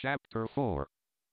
Chapter 4.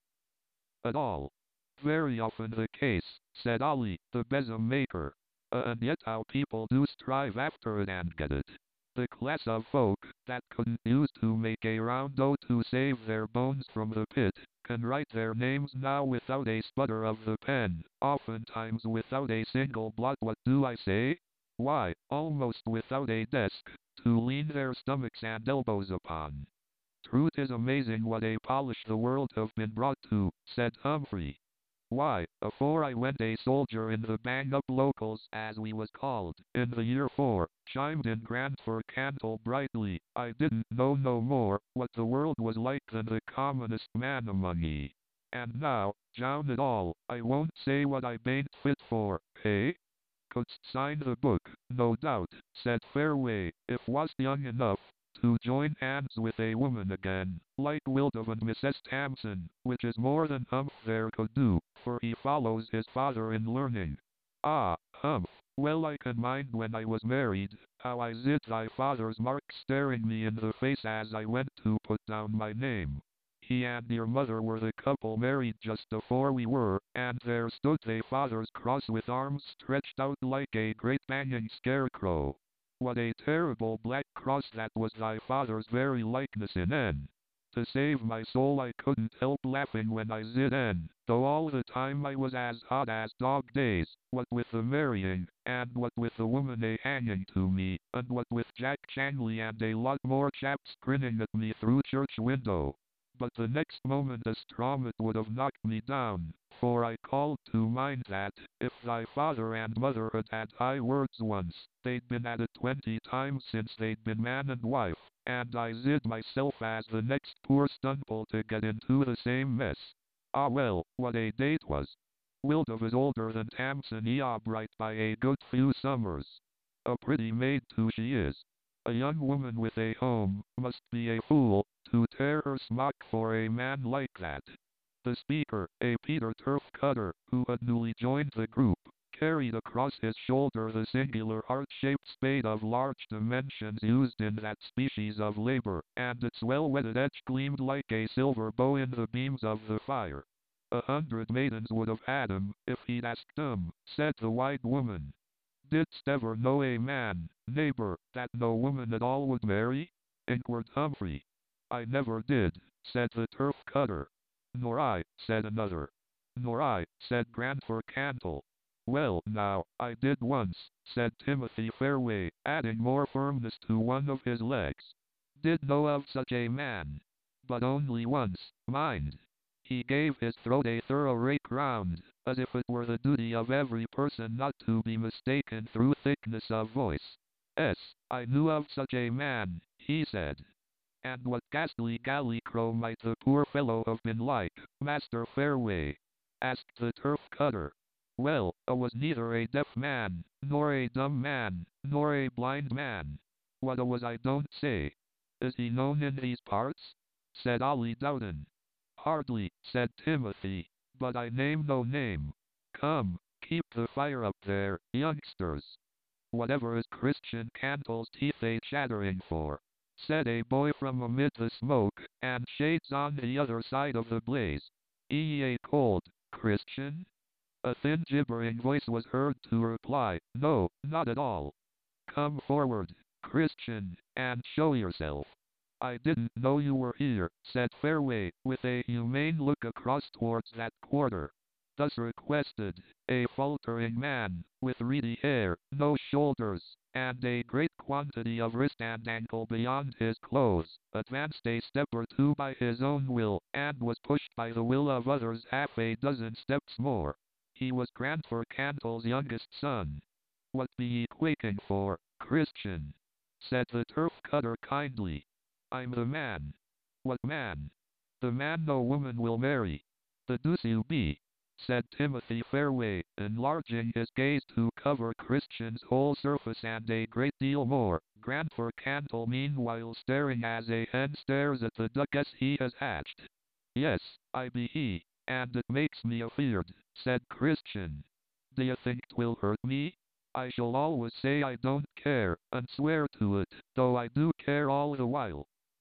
At all. Very often the case, said Ali, the besom maker. And yet how people do strive after it and get it. The class of folk that couldn't use to make a roundo to save their bones from the pit, can write their names now without a sputter of the pen, oftentimes without a single blot. What do I say? Why, almost without a desk, to lean their stomachs and elbows upon. Truth is amazing what a polish the world have been brought to, said Humphrey. Why, afore I went a soldier in the bang-up locals, as we was called, in the year 4, chimed in Grandfer Cantle brightly, I didn't know no more, what the world was like than the commonest man among ye. And now, Jown it all, I won't say what I bain't fit for, hey? Couldst sign the book, no doubt, said Fairway, if wast young enough, to join hands with a woman again, like Wildov and Mrs. Tamson, which is more than Humph there could do, for he follows his father in learning. Ah, Humph, well I can mind when I was married, how I zid thy father's mark staring me in the face as I went to put down my name. He and your mother were the couple married just afore we were, and there stood thy father's cross with arms stretched out like a great banging scarecrow. What a terrible black cross that was thy father's very likeness in en. To save my soul I couldn't help laughing when I zid en, though all the time I was as hot as dog days, what with the marrying, and what with the woman a hanging to me, and what with Jack Changley and a lot more chaps grinning at me through church window. But the next moment a strawman would have knocked me down, for I called to mind that, if thy father and mother had had high words once, they'd been at it 20 times since they'd been man and wife, and I zid myself as the next poor stunpoll to get into the same mess. Ah well, what a day 'twas. Wildov is older than Tamson Eobright by a good few summers. A pretty maid too she is. A young woman with a home must be a fool to tear her smock for a man like that. The speaker, a Peter Turf Cutter, who had newly joined the group, carried across his shoulder the singular heart-shaped spade of large dimensions used in that species of labor, and its well-whetted edge gleamed like a silver bow in the beams of the fire. 100 maidens would have had him, if he'd asked them, said the white woman. Didst ever know a man, neighbor, that no woman at all would marry? Inquired Humphrey. I never did, said the turf cutter. Nor I, said another. Nor I, said Grandfer Cantle. Well, now, I did once, said Timothy Fairway, adding more firmness to one of his legs. Did know of such a man. But only once, mind. He gave his throat a thorough rake round, as if it were the duty of every person not to be mistaken through thickness of voice. "'Es, I knew of such a man," he said. "And what ghastly gallicrow might the poor fellow have been like, Master Fairway?" asked the turf cutter. "Well, was neither a deaf man, nor a dumb man, nor a blind man. What was I don't say. Is he known in these parts?" said Ollie Dowden. "Hardly," said Timothy, "but I name no name. Come, keep the fire up there, youngsters. Whatever is Christian Cantle's teeth a chattering for?" said a boy from amid the smoke, and shades on the other side of the blaze. "A cold, Christian?" A thin gibbering voice was heard to reply, "No, not at all. Come forward, Christian, and show yourself." "I didn't know you were here," said Fairway, with a humane look across towards that quarter. Thus requested, a faltering man, with reedy hair, no shoulders, and a great quantity of wrist and ankle beyond his clothes, advanced a step or two by his own will, and was pushed by the will of others half a dozen steps more. He was Grandfer Cantle's youngest son. "What be ye quaking for, Christian?" said the turf cutter kindly. "I'm the man." "What man?" "The man no woman will marry." "The deuce you be," said Timothy Fairway, enlarging his gaze to cover Christian's whole surface and a great deal more, Grandfer Cantle meanwhile staring as a hen stares at the duck he has hatched. "Yes, I be he, and it makes me afeard," said Christian. "D'ye think 'twill hurt me? I shall always say I don't care, and swear to it, though I do care all the while."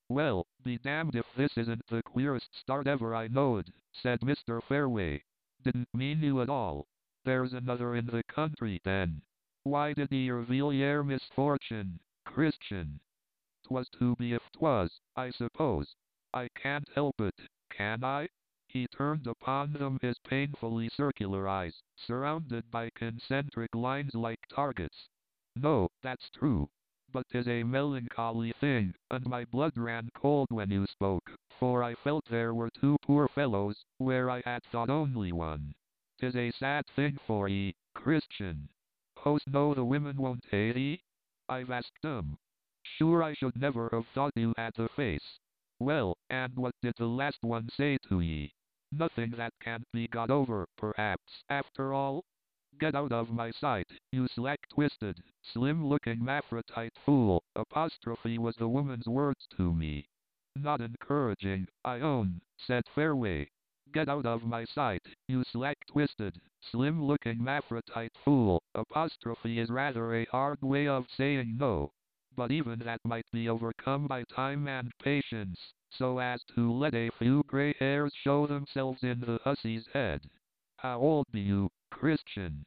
Well, be damned if this isn't the queerest start ever I knowed, said Mr. Fairway. Didn't mean you at all. There's another in the country, then. Why did he reveal your misfortune, Christian? 'Twas to be if 'twas, I suppose. I can't help it, can I? He turned upon them his painfully circular eyes, surrounded by concentric lines like targets. No, that's true. But 'tis a melancholy thing, and my blood ran cold when you spoke, for I felt there were two poor fellows, where I had thought only one. 'Tis a sad thing for ye, Christian. Host know the women won't hate ye? I've asked 'em. Sure I should never have thought you had the face. Well, and what did the last one say to ye? Nothing that can't be got over, perhaps, after all? Get out of my sight, you slack-twisted, slim-looking Maphrodite fool, apostrophe was the woman's words to me. Not encouraging, I own, said Fairway. Get out of my sight, you slack-twisted, slim-looking Maphrodite fool, apostrophe is rather a hard way of saying no. But even that might be overcome by time and patience, so as to let a few gray hairs show themselves in the hussy's head. How old be you, Christian?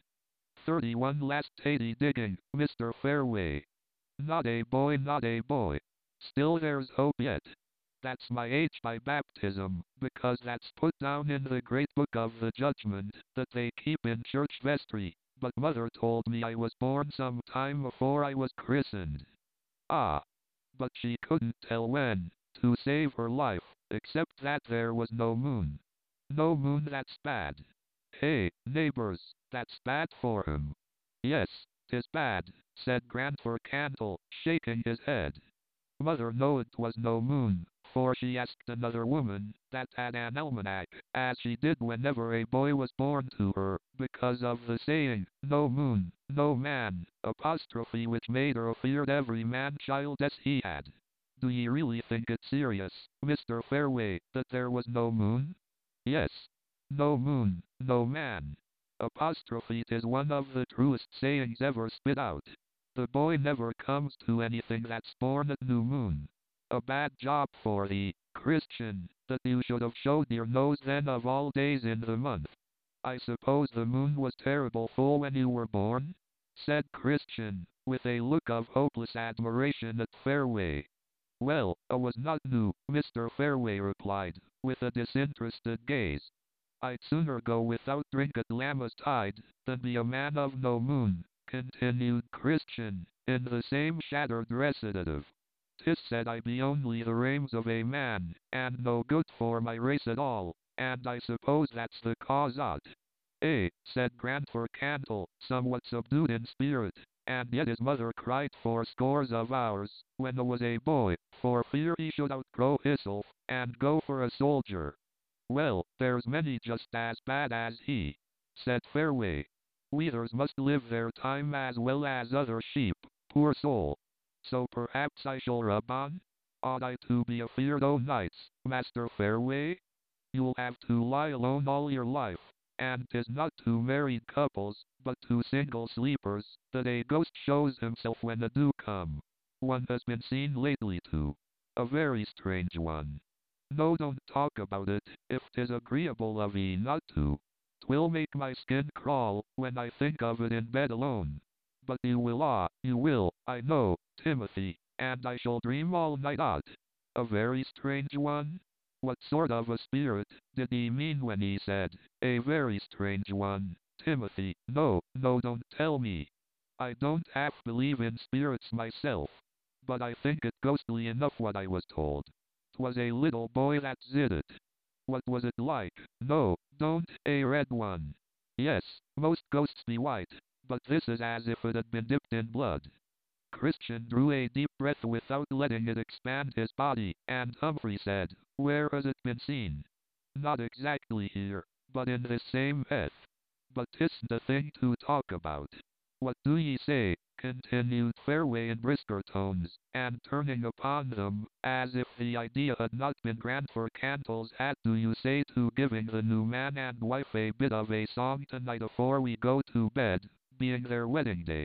31 last 80 digging, Mr. Fairway. Not a boy, not a boy. Still there's hope yet. That's my age by baptism, because that's put down in the great book of the judgment that they keep in church vestry, but mother told me I was born some time before I was christened. Ah, but she couldn't tell when, to save her life, except that there was no moon. No moon, that's bad. Hey, neighbors, that's bad for him. Yes, 'tis bad, said Grandfer Cantle, shaking his head. Mother knowed 'twas no moon, for she asked another woman, that had an almanac, as she did whenever a boy was born to her, because of the saying, no moon, no man, apostrophe which made her afeard every man-child as he had. Do ye really think it serious, Mr. Fairway, that there was no moon? Yes. No moon, no man. Apostrophe 'tis one of the truest sayings ever spit out. The boy never comes to anything that's born at new moon. A bad job for thee, Christian, that you should have showed your nose then of all days in the month. I suppose the moon was terrible full when you were born? Said Christian, with a look of hopeless admiration at Fairway. Well, was not new, Mr. Fairway replied, with a disinterested gaze. I'd sooner go without drink at Lammas tide, than be a man of no moon, continued Christian, in the same shattered recitative. 'Tis said I be only the rames of a man, and no good for my race at all, and I suppose that's the cause on't. Eh, said Grandfer Cantle, somewhat subdued in spirit, and yet his mother cried for scores of hours, when a was a boy, for fear he should outgrow hisself, and go for a soldier. Well, there's many just as bad as he, said Fairway. Wheathers must live their time as well as other sheep, poor soul. So perhaps I shall rub on? Ought I to be afeard o' nights, Master Fairway? You'll have to lie alone all your life, and 'tis not to married couples, but to single sleepers, that a ghost shows himself when a dew come. One has been seen lately too. A very strange one. No, don't talk about it, if 'tis agreeable of ye not to. 'Twill make my skin crawl, when I think of it in bed alone. But you will, I know, Timothy, and I shall dream all night on't. A very strange one? What sort of a spirit did he mean when he said, a very strange one, Timothy? No, no, don't tell me. I don't half believe in spirits myself, but I think it ghostly enough what I was told. 'Twas a little boy that did it. What was it like? No, don't, a red one. Yes, most ghosts be white, but this is as if it had been dipped in blood. Christian drew a deep breath without letting it expand his body, and Humphrey said, where has it been seen? Not exactly here, but in this same Heth. But 'tisn't a thing to talk about. What do ye say, continued Fairway in brisker tones, and turning upon them, as if the idea had not been Grandfer Cantle's hat, do you say to giving the new man and wife a bit of a song tonight afore we go to bed, being their wedding day?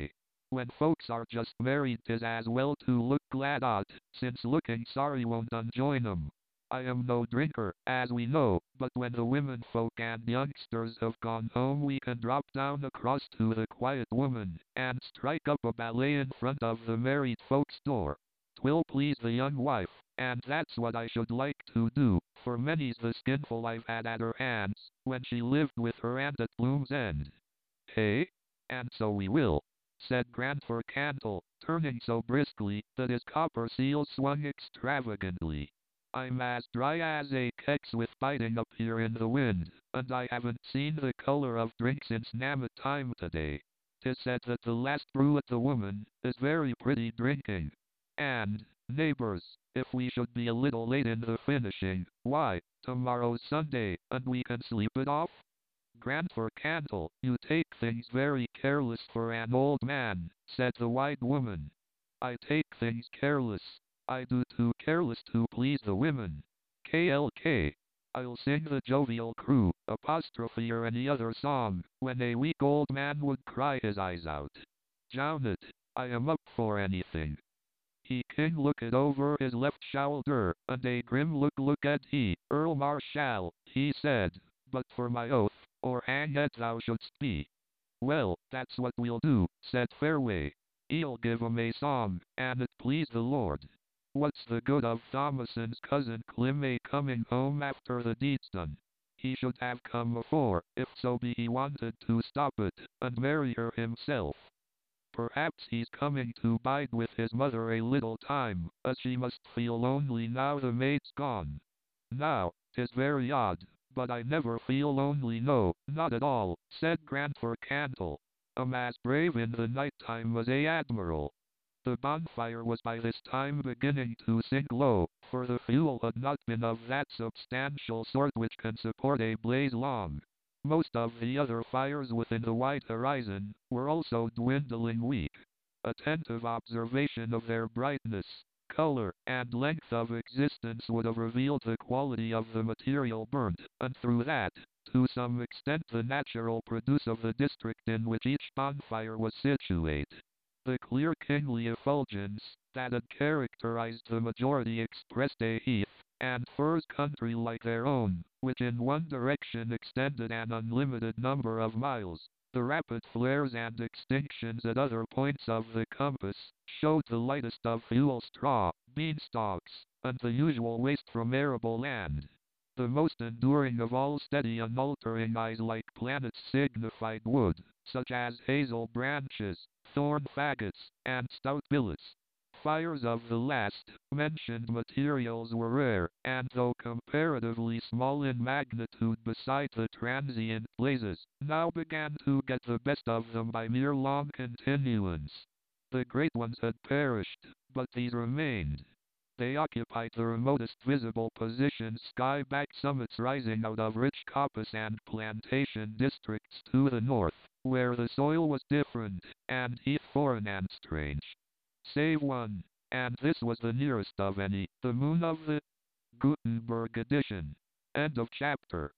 When folks are just married 'tis as well to look glad o't, since looking sorry won't unjoin 'em. I am no drinker, as we know, but when the women folk and youngsters have gone home we can drop down across to the Quiet Woman, and strike up a ballet in front of the married folks' door. 'Twill please the young wife, and that's what I should like to do, for many's the skinful I've had at her hands, when she lived with her aunt at Bloom's End. Hey? And so we will, said Grandfer Cantle, turning so briskly that his copper seal swung extravagantly. I'm as dry as a kex with biting up here in the wind, and I haven't seen the color of drink since Nammet time today. 'Tis said that the last brew at the woman is very pretty drinking. And, neighbors, if we should be a little late in the finishing, why, tomorrow's Sunday, and we can sleep it off? Grandfer Cantle, you take things very careless for an old man, said the white woman. I take things careless. I do too careless to please the women. KLK. I'll sing the jovial crew, apostrophe or any other song, when a weak old man would cry his eyes out. Jownit, I am up for anything. He king looked over his left shoulder, and a grim looked at he, Earl Marshal, he said, but for my oath, or hanged thou shouldst be. Well, that's what we'll do, said Fairway. He'll give 'em a song, and it please the Lord. What's the good of Thomason's cousin Clem a coming home after the deed's done? He should have come afore, if so be he wanted to stop it, and marry her himself. Perhaps he's coming to bide with his mother a little time, as she must feel lonely now the maid's gone. Now, 'tis very odd, but I never feel lonely, no, not at all, said Grandfer Cantle. I'm as brave in the night time as a admiral. The bonfire was by this time beginning to sink low, for the fuel had not been of that substantial sort which can support a blaze long. Most of the other fires within the wide horizon were also dwindling weak. Attentive observation of their brightness, color, and length of existence would have revealed the quality of the material burnt, and through that, to some extent the natural produce of the district in which each bonfire was situate. The clear kingly effulgence that had characterized the majority expressed a heath and furs country like their own, which in one direction extended an unlimited number of miles. The rapid flares and extinctions at other points of the compass showed the lightest of fuel straw, beanstalks, and the usual waste from arable land. The most enduring of all steady unaltering eyes like planets signified wood, such as hazel branches, thorn faggots, and stout billets. Fires of the last mentioned materials were rare, and though comparatively small in magnitude beside the transient blazes, now began to get the best of them by mere long continuance. The great ones had perished, but these remained. They occupied the remotest visible positions, sky-backed summits rising out of rich coppice and plantation districts to the north, where the soil was different, and heath foreign and strange. Save one, and this was the nearest of any, the moon of the Gutenberg edition. End of chapter.